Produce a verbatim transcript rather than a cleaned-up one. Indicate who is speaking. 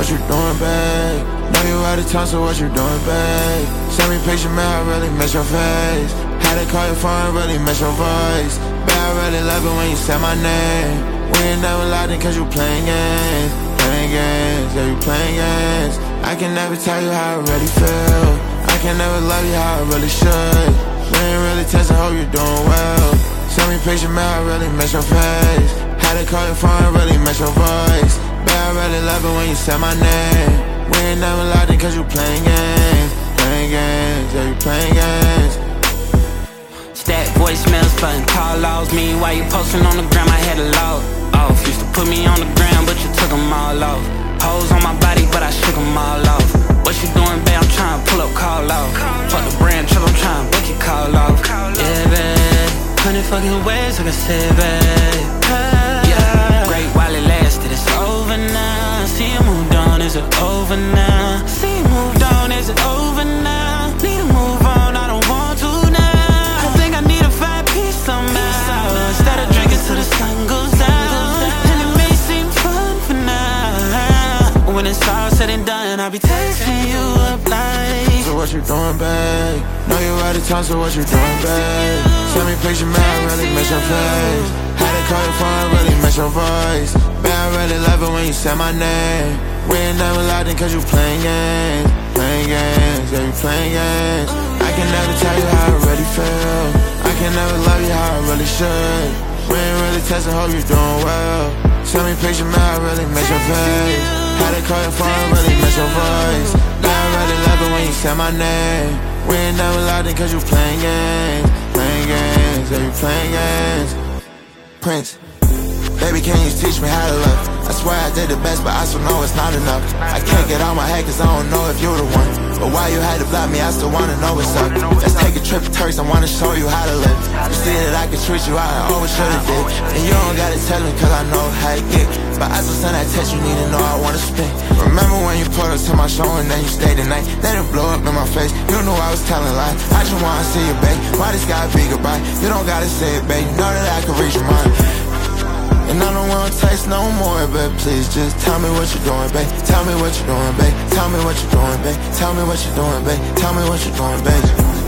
Speaker 1: what you doing, babe? Know you out of town, so what you doing, babe? Send me picture, man, I really miss your face. Had to call your phone, really miss your voice. Babe, I really love it when you say my name. We ain't never lied cause you playing games. Playing games, yeah, you playing games. I can never tell you how I really feel. I can never love you how I really should. We ain't really testing, hope you're doing well. Send me picture, man, I really miss your face. Had to call your phone, really miss your voice. Babe, I really love it when you say my name. We ain't never lied cause you playing games. Playing games, yeah, you playing games.
Speaker 2: Stack voicemails, button call logs. Me while you posting on the gram, I had a log off. Used to put me on the ground, but you took them all off. Hoes on my body, but I shook them all off. What you doing, babe? I'm trying to pull up, call off. Fuck the brand, chill, I'm trying to book your call off. Yeah, babe. Hundred fucking ways, like I said, babe. Yeah. Great while it lasted, it's over now. See you moved on, is it over now? See you moved on, is it over now? Need to move on, I don't want to now. I think I need to find peace somehow. Instead of drinking till the sun goes down. And it may seem fun for now. When it's all said and done, I'll be texting you up like,
Speaker 1: so what you doing, babe? Know you out of town, so what you doing, babe? Send me picture, man, I really miss your face. Had to call your phone, really miss your voice. Babe, I really love it when you say my name. We ain't never lied cause you playing games. Playing games, yeah, you playing games. I can never tell you how I really feel. I can never love you how I really should. We ain't really testing, hope you doing well. Send me picture, man, I really miss your face. Had to call your phone, really miss your voice. Babe, I really love it when you say my name. We ain't never lied cause you playing games. Playing games, yeah, you playing games. Prince, baby, can you teach me how to love? I swear I did the best, but I still know it's not enough. I can't get out my head cause I don't know if you're the one. But why you had to block me, I still wanna know what's up. Let's take a trip to Turks, I wanna show you how to live. You see that I can treat you how I always should've did. And you don't gotta tell me cause I know how to get. But I still send that text, you need to know I wanna spin. Remember when you pulled up to my show and then you stayed the night? Then it blow up in my face, you knew I was telling lies. I just wanna see you, babe, why this gotta be goodbye? You don't gotta say it, babe, you know that I can reach your mind. And I don't wanna taste no more, but please just tell me what you're doing, babe. Tell me what you're doing, babe. Tell me what you're doing, babe. Tell me what you're doing, babe. Tell me what you're doing, babe.